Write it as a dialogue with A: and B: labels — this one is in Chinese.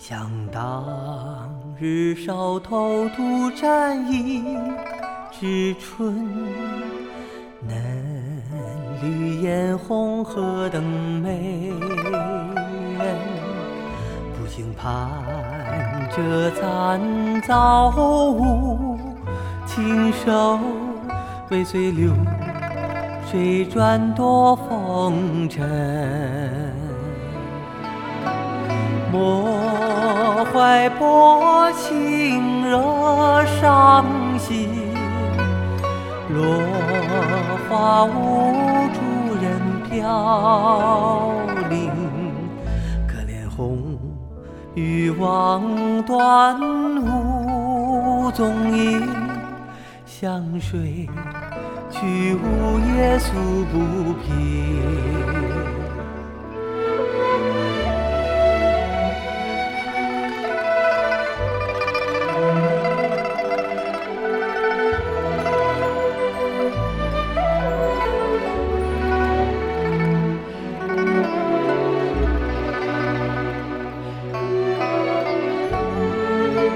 A: 想当日少头独占一枝春，嫩绿嫣红何等美人，不幸盼着残遭无情手，尾随流水转多风尘。莫怀薄情惹伤心，落花无主人飘零。可怜红玉望断无踪影，向谁去无夜诉不平。